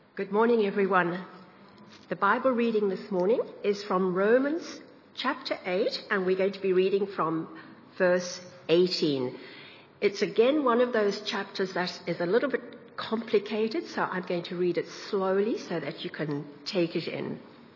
Good morning, everyone. The Bible reading this morning is from Romans chapter 8, and we're going to be reading from verse 18. It's again one of those chapters that is a little bit complicated, so I'm going to read it slowly so that you can take it in.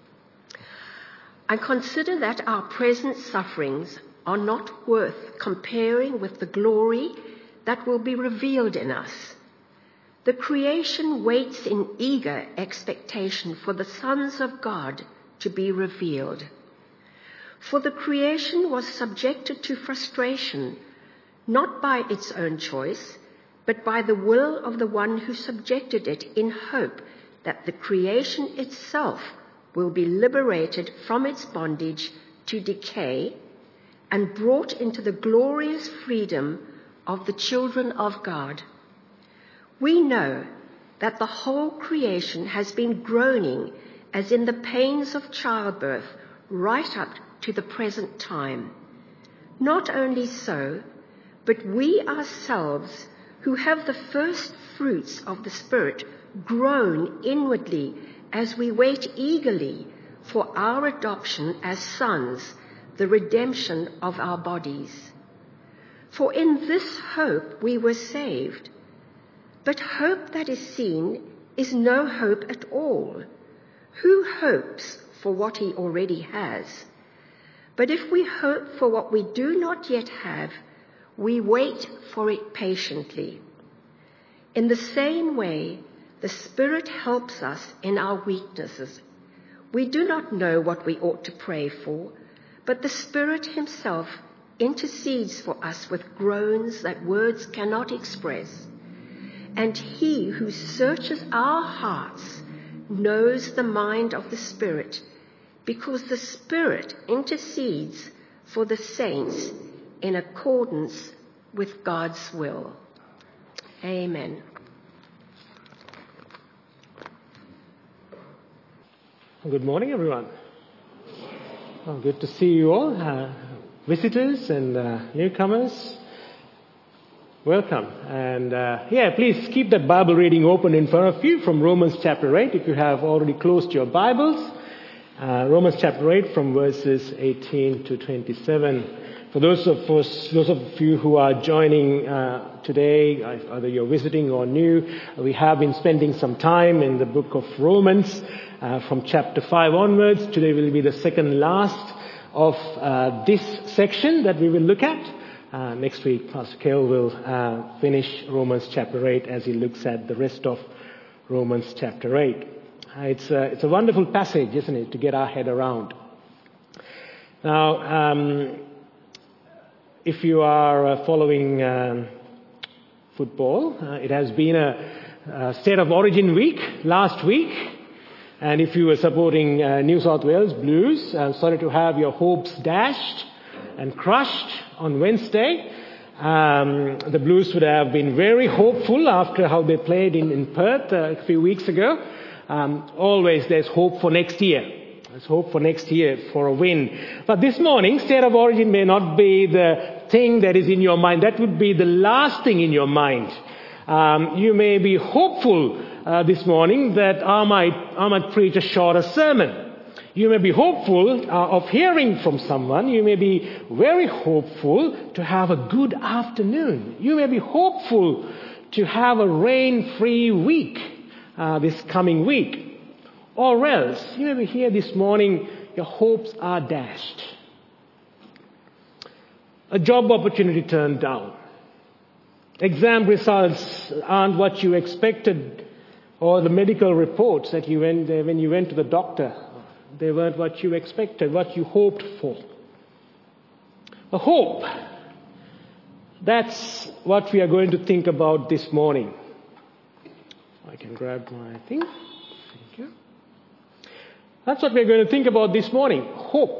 I consider that our present sufferings are not worth comparing with the glory that will be revealed in us. The creation waits in eager expectation for the sons of God to be revealed. For the creation was subjected to frustration, not by its own choice, but by the will of the one who subjected it, in hope that the creation itself will be liberated from its bondage to decay and brought into the glorious freedom of the children of God. We know that the whole creation has been groaning as in the pains of childbirth right up to the present time. Not only so, but we ourselves who have the first fruits of the Spirit groan inwardly as we wait eagerly for our adoption as sons, the redemption of our bodies. For in this hope we were saved. But hope that is seen is no hope at all. Who hopes for what he already has? But if we hope for what we do not yet have, we wait for it patiently. In the same way, the Spirit helps us in our weaknesses. We do not know what we ought to pray for, but the Spirit himself intercedes for us with groans that words cannot express. And he who searches our hearts knows the mind of the Spirit, because the Spirit intercedes for the saints in accordance with God's will. Amen. Good morning, everyone. Oh, good to see you all, visitors and newcomers. Welcome. And please keep that Bible reading open in front of you from Romans chapter 8 if you have already closed your Bibles. Romans chapter 8 from verses 18 to 27. For those of you who are joining today, either you're visiting or new, we have been spending some time in the book of Romans from chapter 5 onwards. Today will be the second last of this section that we will look at. Next week, Pastor Kel will finish Romans chapter 8 as he looks at the rest of Romans chapter 8. It's a wonderful passage, isn't it, to get our head around. Now, if you are following football, it has been a State of Origin week last week. And if you were supporting New South Wales Blues, I'm sorry to have your hopes dashed and crushed on Wednesday. The Blues would have been very hopeful after how they played in Perth a few weeks ago. Always there's hope for next year. There's hope for next year for a win. But this morning, State of Origin may not be the thing that is in your mind. That would be the last thing in your mind. You may be hopeful this morning that I might preach a shorter sermon. You may be hopeful of hearing from someone. You may be very hopeful to have a good afternoon. You may be hopeful to have a rain-free week this coming week. Or else, you may be here this morning, your hopes are dashed. A job opportunity turned down. Exam results aren't what you expected, or the medical reports that you went when you went to the doctor. They weren't what you expected, what you hoped for. A hope. That's what we are going to think about this morning. I can grab my thing. Thank you. That's what we're going to think about this morning. Hope.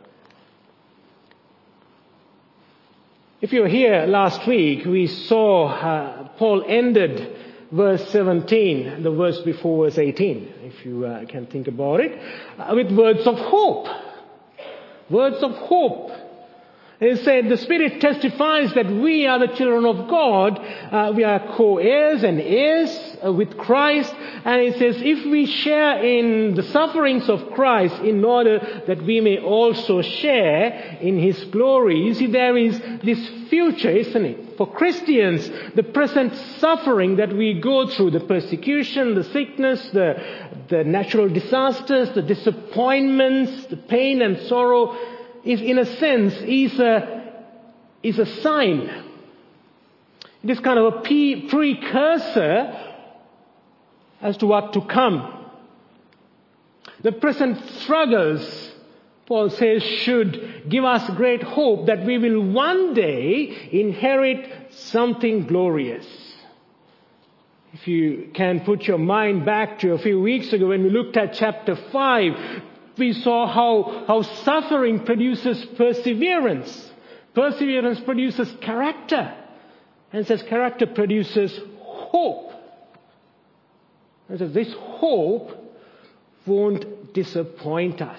If you were here last week, we saw Paul ended verse 17, the verse before verse 18, if you can think about it, with words of hope. Words of hope. It said the Spirit testifies that we are the children of God. We are co-heirs and heirs with Christ. And it says if we share in the sufferings of Christ in order that we may also share in His glory. You see, there is this future, isn't it? For Christians, the present suffering that we go through, the persecution, the sickness, the natural disasters, the disappointments, the pain and sorrow, is in a sense is a sign. It is kind of a precursor as to what to come. The present struggles, Paul says, should give us great hope that we will one day inherit something glorious. If you can put your mind back to a few weeks ago when we looked at chapter 5, we saw how suffering produces perseverance. Perseverance produces character. And says character produces hope. And says this hope won't disappoint us.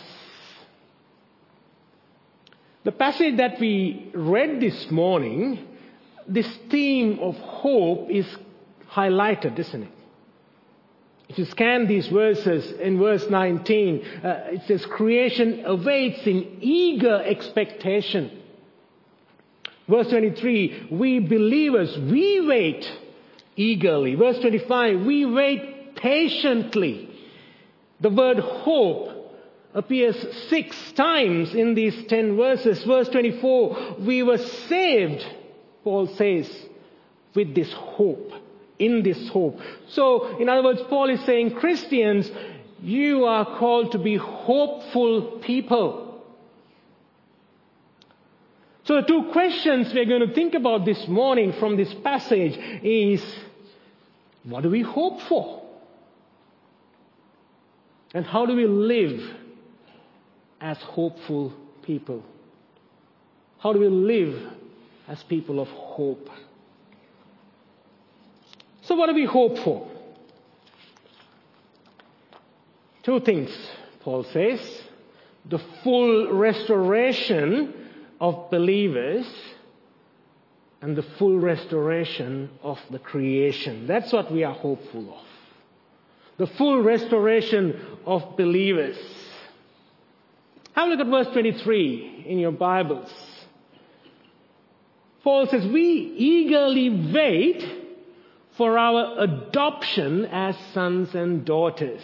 The passage that we read this morning, this theme of hope is highlighted, isn't it? If you scan these verses, in verse 19, it says, creation awaits in eager expectation. Verse 23, we believers, we wait eagerly. Verse 25, we wait patiently. The word hope appears 6 times in these 10 verses. Verse 24, we were saved, Paul says, with this hope. In this hope. So, in other words, Paul is saying, Christians, you are called to be hopeful people. So the 2 questions we're going to think about this morning from this passage is, what do we hope for? And how do we live as hopeful people? How do we live as people of hope? So what do we hope for? 2 things, Paul says. The full restoration of believers and the full restoration of the creation. That's what we are hopeful of. The full restoration of believers. Have a look at verse 23 in your Bibles. Paul says, we eagerly wait for our adoption as sons and daughters.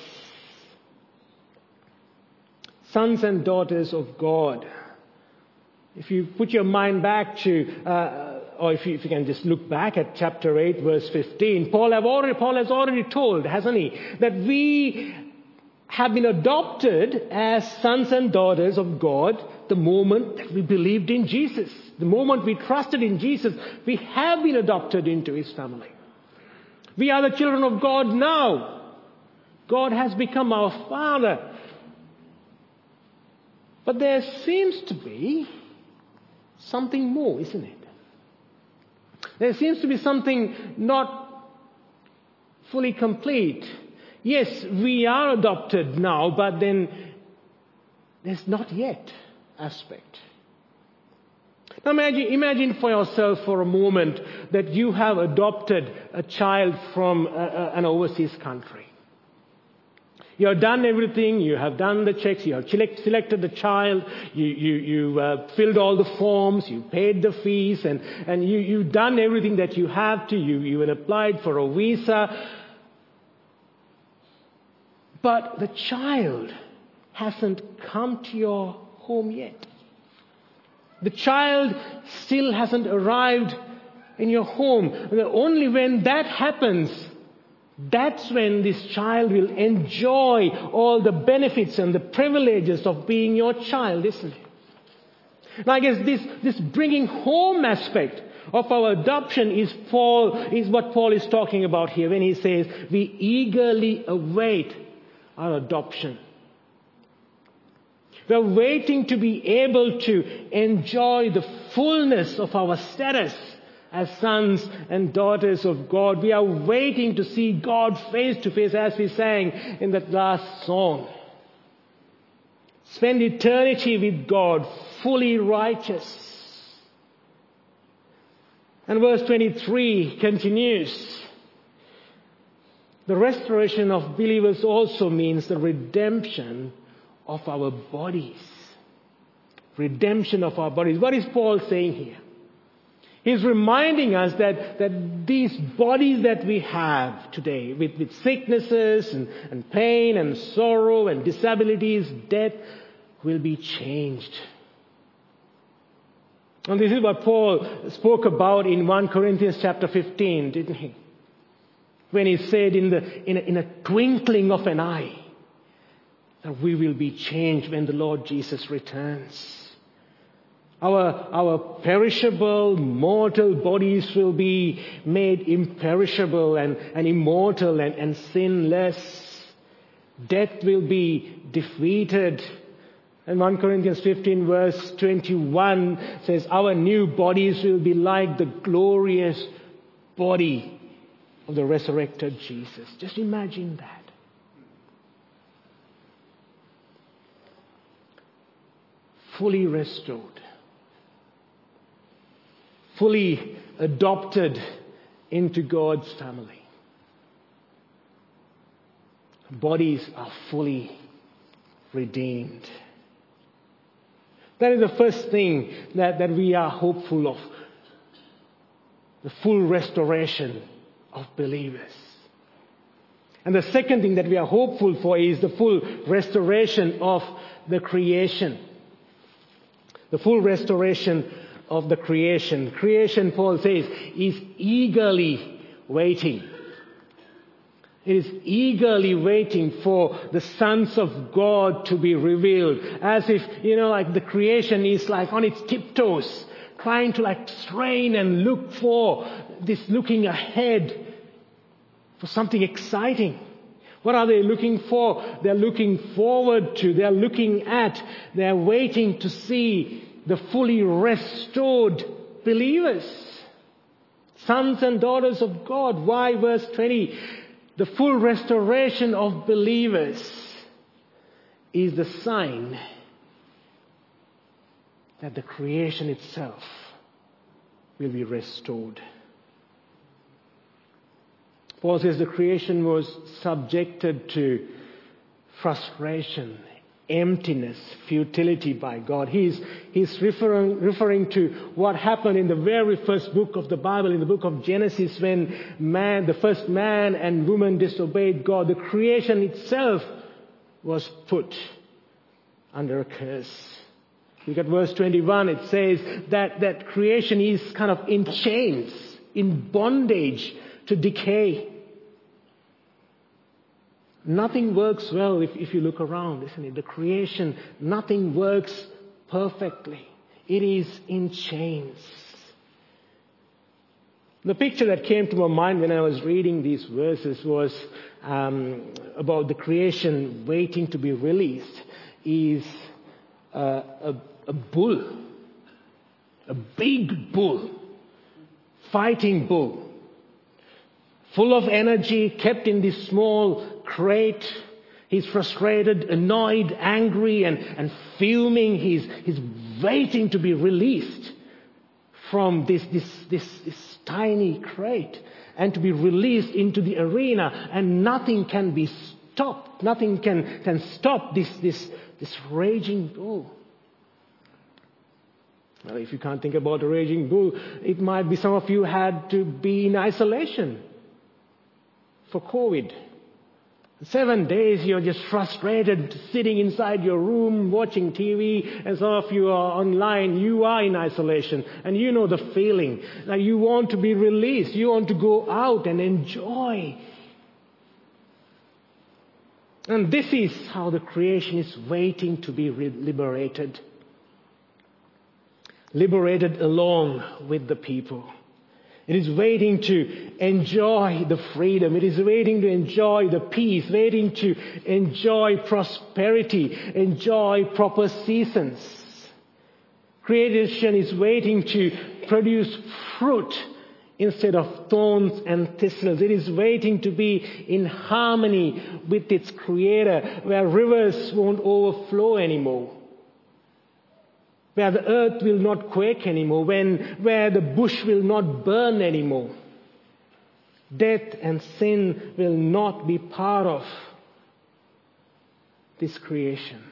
Sons and daughters of God. If you put your mind back to, or if you can just look back at chapter 8, verse 15, Paul has already told, hasn't he, that we have been adopted as sons and daughters of God the moment that we believed in Jesus. The moment we trusted in Jesus, we have been adopted into His family. We are the children of God now. God has become our Father. But there seems to be something more, isn't it? There seems to be something not fully complete. Yes, we are adopted now, but then there's not yet aspect. Now imagine for yourself for a moment that you have adopted a child from an overseas country. You have done everything, you have done the checks, you have selected the child, you filled all the forms, you paid the fees, and you've done everything that you have to. You have applied for a visa. But the child hasn't come to your home yet. The child still hasn't arrived in your home. Only when that happens, that's when this child will enjoy all the benefits and the privileges of being your child, isn't it? Now I guess this bringing home aspect of our adoption is what Paul is talking about here when he says we eagerly await our adoption. We are waiting to be able to enjoy the fullness of our status as sons and daughters of God. We are waiting to see God face to face, as we sang in that last song. Spend eternity with God, fully righteous. And verse 23 continues. The restoration of believers also means the redemption of our bodies. Redemption of our bodies. What is Paul saying here? He's reminding us that these bodies that we have today, with sicknesses and pain and sorrow and disabilities, death, will be changed. And this is what Paul spoke about in 1 Corinthians chapter 15, didn't he? When he said in a twinkling of an eye that we will be changed when the Lord Jesus returns. Our perishable, mortal bodies will be made imperishable and immortal and sinless. Death will be defeated. And 1 Corinthians 15 verse 21 says, our new bodies will be like the glorious body of the resurrected Jesus. Just imagine that. Fully restored. Fully adopted into God's family. Bodies are fully redeemed. That is the first thing that we are hopeful of. The full restoration of believers. And the second thing that we are hopeful for is the full restoration of the creation. The full restoration of the creation. Creation, Paul says, is eagerly waiting. It is eagerly waiting for the sons of God to be revealed. As if, like the creation is like on its tiptoes, trying to strain and look for this, looking ahead for something exciting. What are they looking for? They're looking forward to, they're looking at, they're waiting to see the fully restored believers. Sons and daughters of God. Why? Verse 20. The full restoration of believers is the sign that the creation itself will be restored. Paul says the creation was subjected to frustration, emptiness, futility by God. He's referring to what happened in the very first book of the Bible, in the book of Genesis, when the first man and woman disobeyed God. The creation itself was put under a curse. Look at verse 21. It says that creation is kind of in chains, in bondage to decay. Nothing works well if you look around, isn't it? The creation, nothing works perfectly. It is in chains. The picture that came to my mind when I was reading these verses was about the creation waiting to be released is a bull, a big bull, fighting bull, full of energy, kept in this small crate. He's frustrated, annoyed, angry, and fuming. He's waiting to be released from this tiny crate and to be released into the arena, and nothing can be stopped. Nothing can stop this raging bull. Well, if you can't think about a raging bull, it might be some of you had to be in isolation for COVID. 7 days you're just frustrated, sitting inside your room, watching TV, and some of you are online. You are in isolation, and you know the feeling. Now you want to be released. You want to go out and enjoy. And this is how the creation is waiting to be liberated. Liberated along with the people. It is waiting to enjoy the freedom. It is waiting to enjoy the peace, waiting to enjoy prosperity, enjoy proper seasons. Creation is waiting to produce fruit instead of thorns and thistles. It is waiting to be in harmony with its Creator, where rivers won't overflow anymore. where the earth will not quake anymore, where the bush will not burn anymore. Death and sin will not be part of this creation.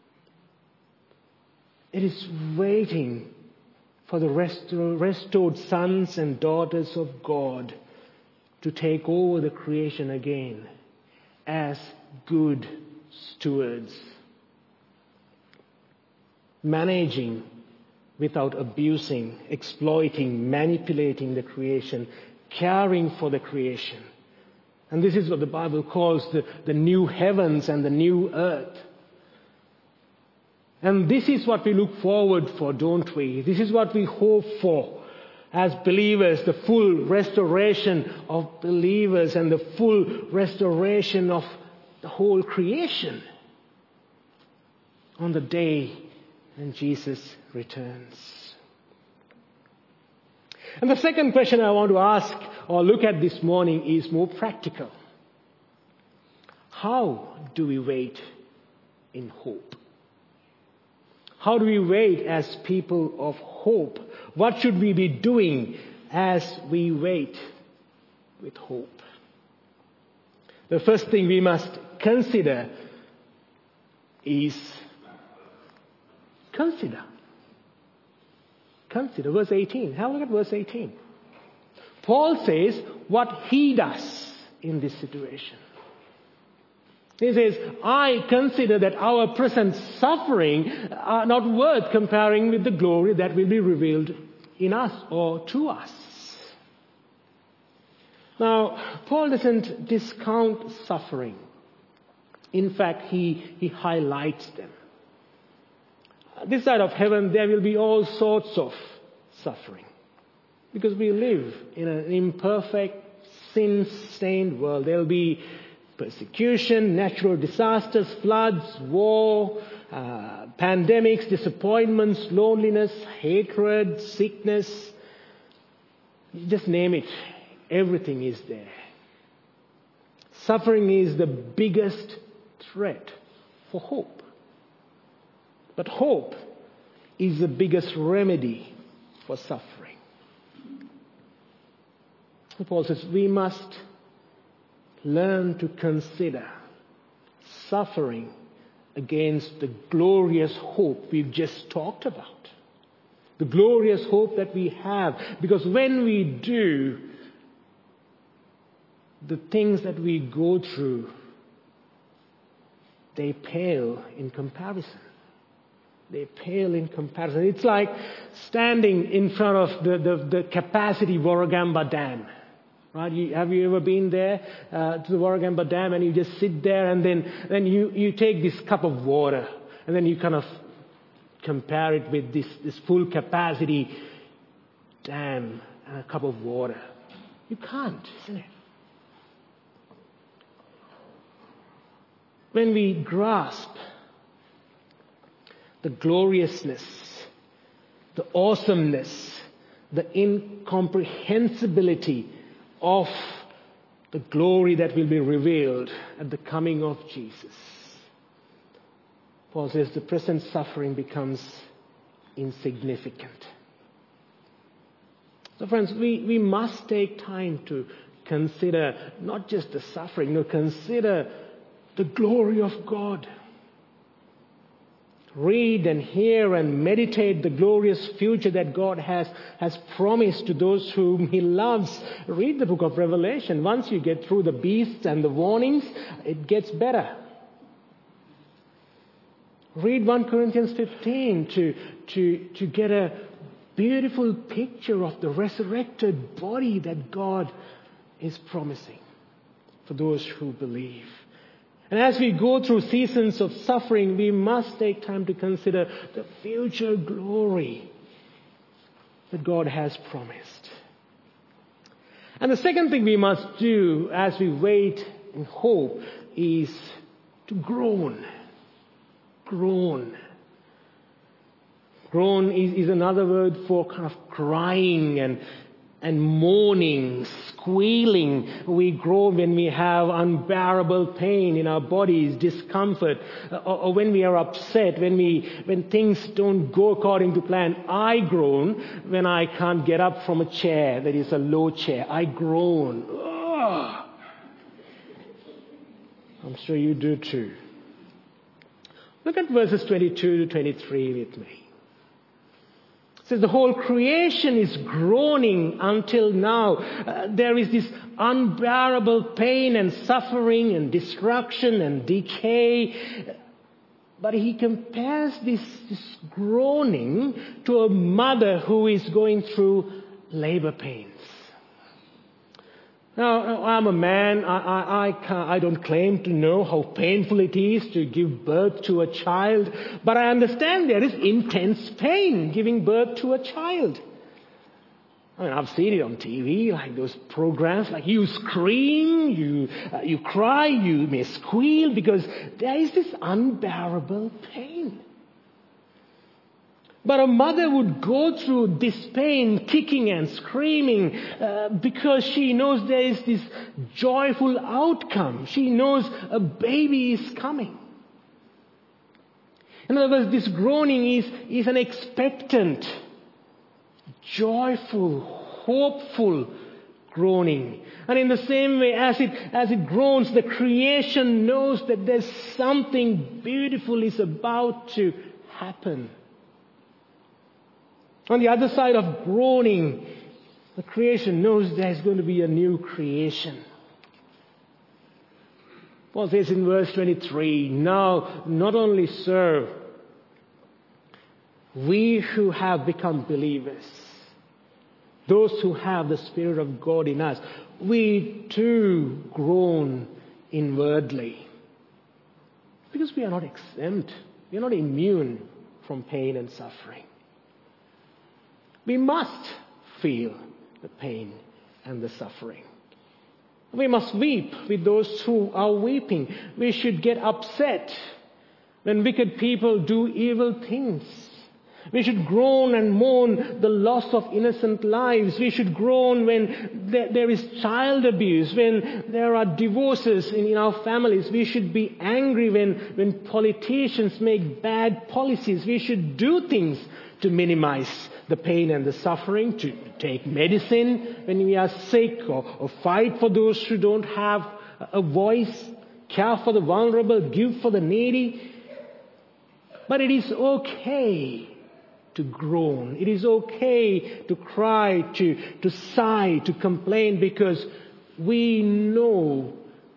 It is waiting for the restored sons and daughters of God to take over the creation again as good stewards, managing without abusing, exploiting, manipulating the creation, caring for the creation. And this is what the Bible calls the new heavens and the new earth. And this is what we look forward for, don't we? This is what we hope for as believers, the full restoration of believers and the full restoration of the whole creation on the day when Jesus returns. And the second question I want to ask or look at this morning is more practical. How do we wait in hope? How do we wait as people of hope? What should we be doing as we wait with hope? The first thing we must consider is consider. Verse 18. Have a look at verse 18. Paul says what he does in this situation. He says, I consider that our present suffering are not worth comparing with the glory that will be revealed in us or to us. Now, Paul doesn't discount suffering. In fact, he highlights them. This side of heaven, there will be all sorts of suffering. Because we live in an imperfect, sin-stained world. There will be persecution, natural disasters, floods, war, pandemics, disappointments, loneliness, hatred, sickness. Just name it. Everything is there. Suffering is the biggest threat for hope. But hope is the biggest remedy for suffering. Paul says we must learn to consider suffering against the glorious hope we've just talked about. The glorious hope that we have. Because when we do, the things that we go through, they pale in comparison. They pale in comparison. It's like standing in front of the capacity Warragamba Dam. Right? Have you ever been there to the Warragamba Dam and you just sit there and then you take this cup of water and then you kind of compare it with this full capacity dam and a cup of water. You can't, isn't it? When we grasp the gloriousness, the awesomeness, the incomprehensibility of the glory that will be revealed at the coming of Jesus, Paul says the present suffering becomes insignificant. So friends, we must take time to consider not just the suffering, consider the glory of God. Read and hear and meditate the glorious future that God has promised to those whom He loves. Read the book of Revelation. Once you get through the beasts and the warnings, it gets better. Read 1 Corinthians 15 to get a beautiful picture of the resurrected body that God is promising for those who believe. And as we go through seasons of suffering, we must take time to consider the future glory that God has promised. And the second thing we must do as we wait in hope is to groan. Groan. Groan is another word for kind of crying and and moaning, squealing. We groan when we have unbearable pain in our bodies, discomfort, or when we are upset, when things don't go according to plan. I groan when I can't get up from a chair that is a low chair. I groan. Ugh. I'm sure you do too. Look at verses 22 to 23 with me. It says the whole creation is groaning until now. There is this unbearable pain and suffering and destruction and decay. But he compares this groaning to a mother who is going through labor pains. Now, I'm a man. I don't claim to know how painful it is to give birth to a child, but I understand there is intense pain giving birth to a child. I mean, I've seen it on TV, like those programs, like you scream, you cry, you may squeal because there is this unbearable pain. But a mother would go through this pain, kicking and screaming, because she knows there is this joyful outcome. She knows a baby is coming. In other words, this groaning is an expectant, joyful, hopeful groaning. And in the same way, as it groans, the creation knows that there's something beautiful is about to happen. On the other side of groaning, the creation knows there's going to be a new creation. Paul says in verse 23, now, not only so, we who have become believers, those who have the Spirit of God in us, we too groan inwardly. Because we are not exempt, we are not immune from pain and suffering. We must feel the pain and the suffering. We must weep with those who are weeping. We should get upset when wicked people do evil things. We should groan and mourn the loss of innocent lives. We should groan when there is child abuse, when there are divorces in our families. We should be angry when politicians make bad policies. We should do things to minimize the pain and the suffering, to take medicine when we are sick, or fight for those who don't have a voice, care for the vulnerable, give for the needy. But it is okay to groan. It is okay to cry, to sigh, to complain, because we know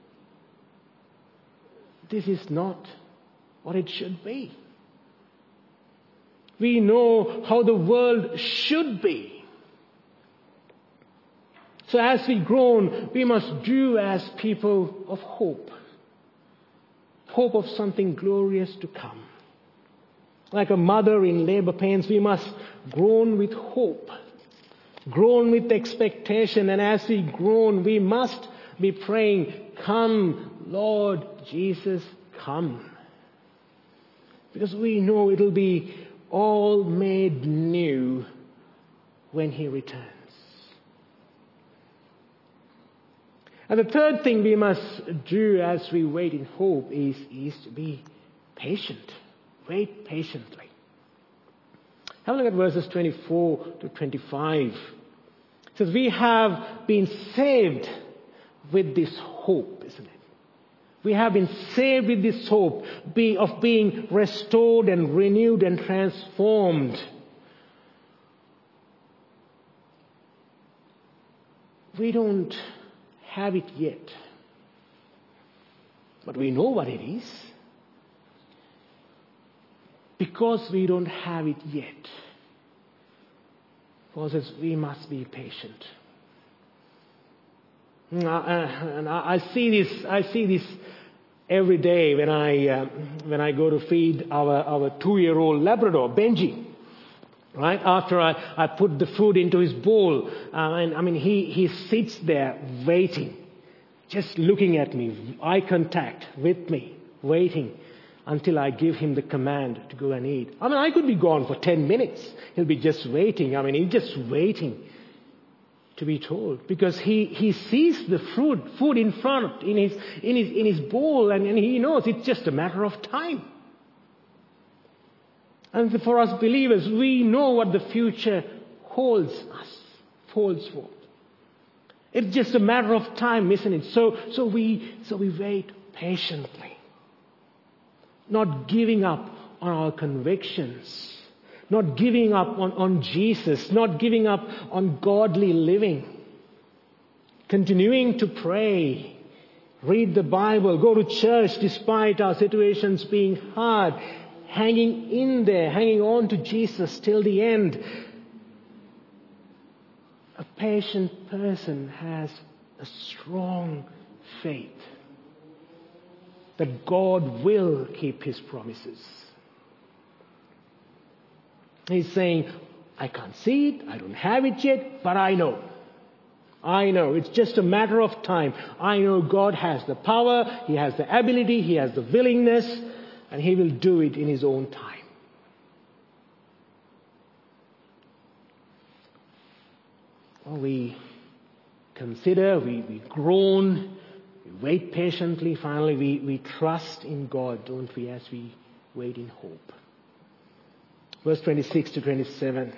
this is not what it should be. We know how the world should be. So as we groan, we must do as people of hope. Hope of something glorious to come. Like a mother in labor pains, we must groan with hope. Groan with expectation. And as we groan, we must be praying, come, Lord Jesus, come. Because we know it'll be all made new when He returns. And the third thing we must do as we wait in hope is to be patient. Wait patiently. Have a look at verses 24 to 25. It says, we have been saved with this hope, isn't it? We have been saved with this hope of being restored and renewed and transformed. We don't have it yet, but we know what it is. Because we don't have it yet, Paul says we must be patient. And I see this every day when I go to feed our 2-year-old Labrador, Benji. Right after I put the food into his bowl, he sits there waiting, just looking at me, eye contact with me, waiting until I give him the command to go and eat. I could be gone for 10 minutes. He'll be just waiting. He's just waiting. to be told, because he sees the food in front, in his bowl, and he knows it's just a matter of time. And for us believers, we know what the future holds forth. It's just a matter of time, isn't it? So we wait patiently, not giving up on our convictions, not giving up on Jesus, not giving up on godly living, continuing to pray, read the Bible, go to church despite our situations being hard, hanging in there, hanging on to Jesus till the end. A patient person has a strong faith that God will keep His promises. He's saying, I can't see it, I don't have it yet, but I know. It's just a matter of time. I know God has the power, He has the ability, He has the willingness, and He will do it in His own time. Well, we consider, we groan, we wait patiently, finally we trust in God, don't we, as we wait in hope. Verse 26 to 27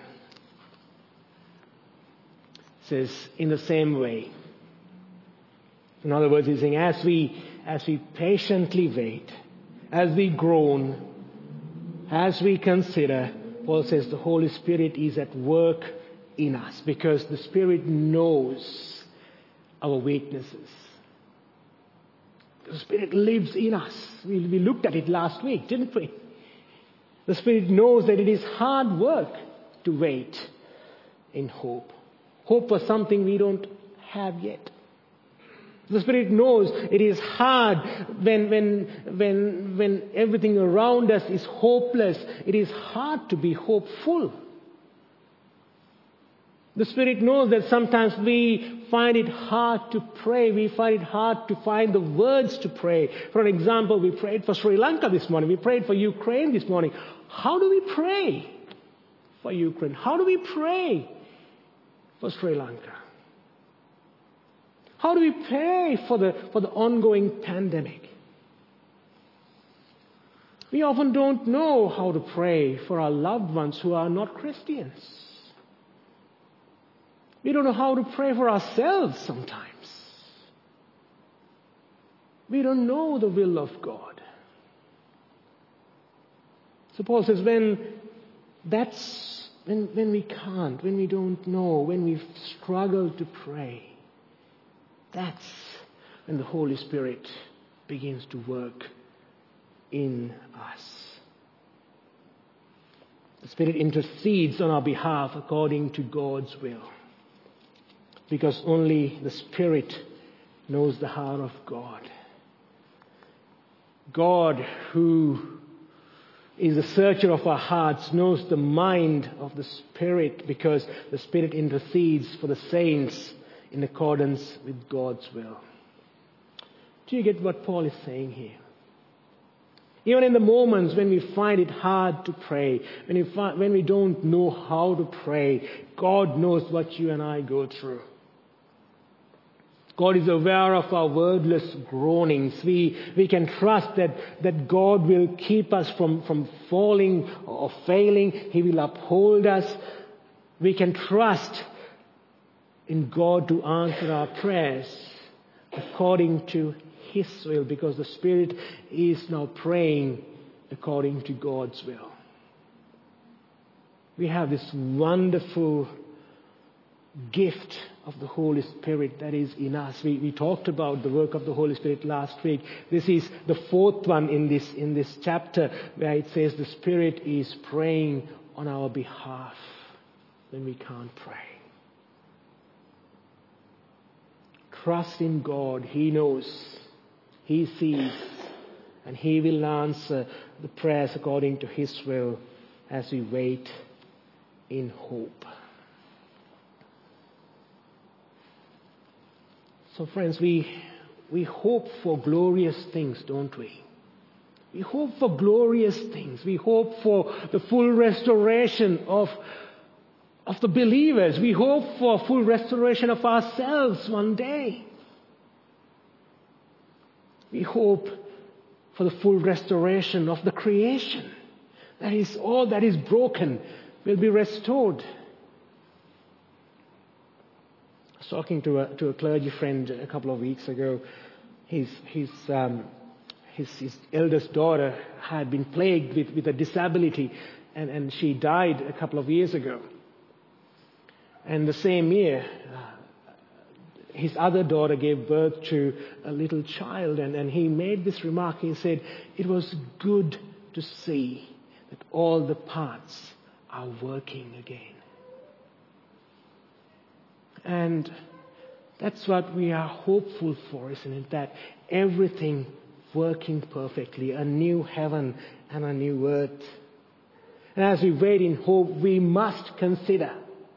says, in the same way. In other words, he's saying, as we patiently wait, as we groan, as we consider, Paul says the Holy Spirit is at work in us, because the Spirit knows our weaknesses. The Spirit lives in us. We looked at it last week, didn't we? The Spirit knows that it is hard work to wait in hope. Hope for something we don't have yet. The Spirit knows it is hard when everything around us is hopeless. It is hard to be hopeful. The Spirit knows that sometimes we find it hard to pray. We find it hard to find the words to pray. For an example, we prayed for Sri Lanka this morning. We prayed for Ukraine this morning. How do we pray for Ukraine? How do we pray for Sri Lanka? How do we pray for the ongoing pandemic? We often don't know how to pray for our loved ones who are not Christians. We don't know how to pray for ourselves sometimes. We don't know the will of God. So Paul says when we can't, when we don't know, when we struggle to pray, that's when the Holy Spirit begins to work in us. The Spirit intercedes on our behalf according to God's will, because only the Spirit knows the heart of God. God, who is the searcher of our hearts, knows the mind of the Spirit, because the Spirit intercedes for the saints in accordance with God's will. Do you get what Paul is saying here? Even in the moments when we find it hard to pray, when we don't know how to pray, God knows what you and I go through. God is aware of our wordless groanings. We can trust that God will keep us from falling or failing. He will uphold us. We can trust in God to answer our prayers according to His will, because the Spirit is now praying according to God's will. We have this wonderful gift of the Holy Spirit that is in us. We talked about the work of the Holy Spirit last week. This is the fourth one in this chapter, where it says the Spirit is praying on our behalf when we can't pray. Trust in God. He knows, He sees, and He will answer the prayers according to His will as we wait in hope. So friends, we hope for glorious things, don't we? We hope for glorious things. We hope for the full restoration of of the believers. We hope for full restoration of ourselves one day. We hope for the full restoration of the creation. That is, all that is broken will be restored. I was talking to a clergy friend a couple of weeks ago. His eldest daughter had been plagued with a disability, and she died a couple of years ago. And the same year, his other daughter gave birth to a little child, and he made this remark. He said, "It was good to see that all the parts are working again." And that's what we are hopeful for, isn't it? That everything working perfectly, a new heaven and a new earth. And as we wait in hope, we must consider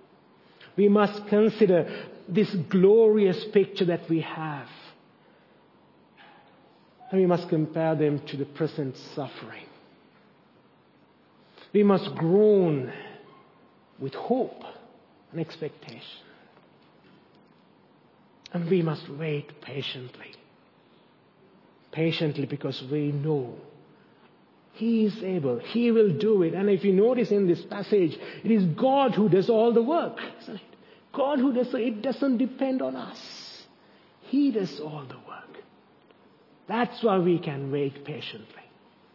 this glorious picture that we have. And we must compare them to the present suffering. We must groan with hope and expectation. And we must wait patiently. Patiently, because we know He is able. He will do it. And if you notice in this passage, it is God who does all the work, isn't it? God who does it. It doesn't depend on us. He does all the work. That's why we can wait patiently.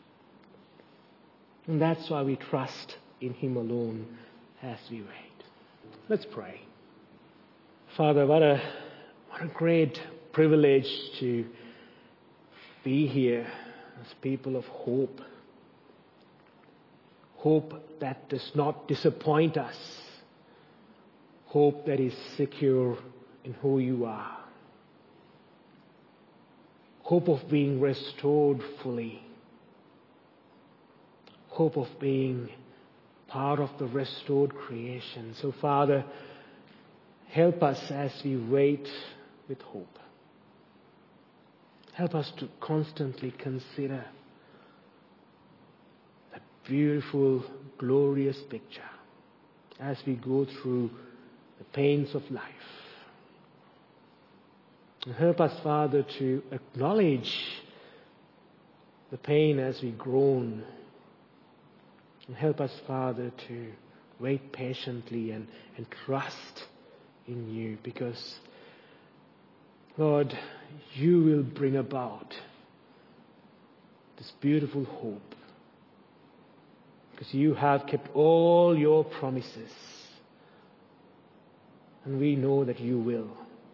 And that's why we trust in Him alone as we wait. Let's pray. Father, what a great privilege to be here as people of hope. Hope that does not disappoint us. Hope that is secure in who You are. Hope of being restored fully. Hope of being part of the restored creation. So, Father, help us as we wait with hope. Help us to constantly consider that beautiful, glorious picture as we go through the pains of life. And help us, Father, to acknowledge the pain as we groan. And help us, Father, to wait patiently and trust in You, because, Lord, You will bring about this beautiful hope, because You have kept all Your promises, and we know that You will.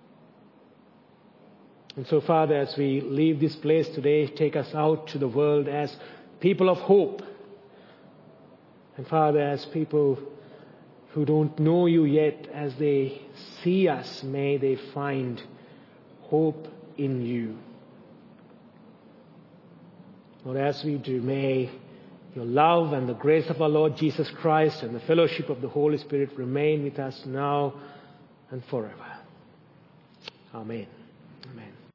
And so, Father, as we leave this place today, take us out to the world as people of hope. And Father, as people who don't know You yet, as they see us, may they find hope in You. Lord, as we do, may Your love and the grace of our Lord Jesus Christ and the fellowship of the Holy Spirit remain with us now and forever. Amen.